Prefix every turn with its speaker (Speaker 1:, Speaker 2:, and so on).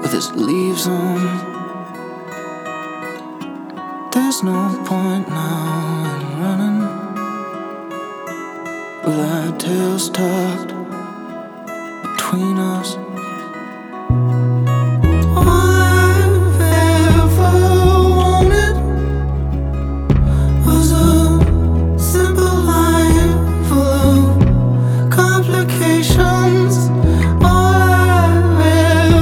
Speaker 1: with its leaves on. There's no point now in running with our tails tucked between us.